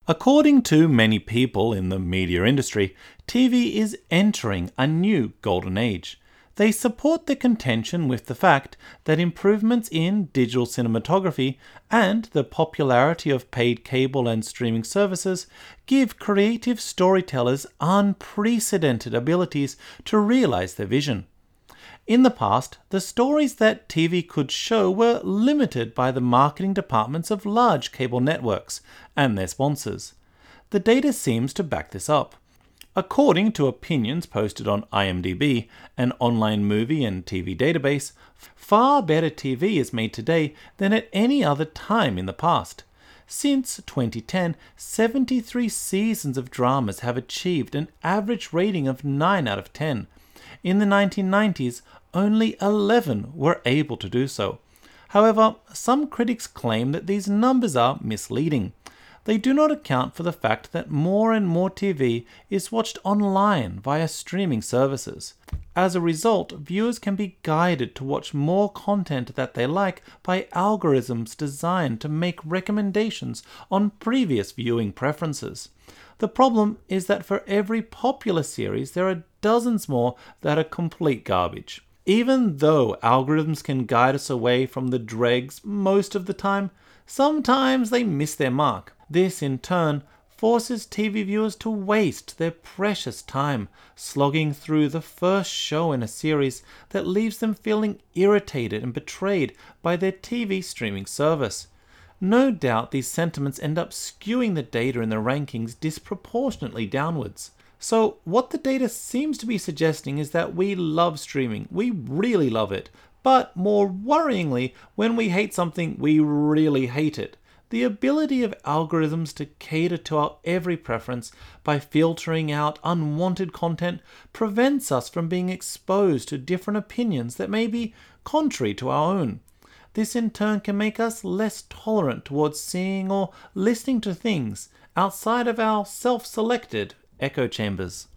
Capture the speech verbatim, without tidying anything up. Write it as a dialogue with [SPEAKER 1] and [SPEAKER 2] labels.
[SPEAKER 1] According to many people in the media industry, T V is entering a new golden age. They support the contention with the fact that improvements in digital cinematography and the popularity of paid cable and streaming services give creative storytellers unprecedented abilities to realize their vision. In the past, the stories that T V could show were limited by the marketing departments of large cable networks and their sponsors. The data seems to back this up. According to opinions posted on IMDb, an online movie and T V database, far better T V is made today than at any other time in the past. Since twenty ten, seventy-three seasons of dramas have achieved an average rating of nine out of ten. In the nineteen nineties, only eleven were able to do so. However, some critics claim that these numbers are misleading. They do not account for the fact that more and more T V is watched online via streaming services. As a result, viewers can be guided to watch more content that they like by algorithms designed to make recommendations on previous viewing preferences. The problem is that for every popular series, there are dozens more that are complete garbage. Even though algorithms can guide us away from the dregs most of the time, sometimes they miss their mark. This, in turn, forces T V viewers to waste their precious time slogging through the first show in a series that leaves them feeling irritated and betrayed by their T V streaming service. No doubt these sentiments end up skewing the data in the rankings disproportionately downwards. So what the data seems to be suggesting is that we love streaming, we really love it, but more worryingly, when we hate something, we really hate it. The ability of algorithms to cater to our every preference by filtering out unwanted content prevents us from being exposed to different opinions that may be contrary to our own. This in turn can make us less tolerant towards seeing or listening to things outside of our self-selected echo chambers.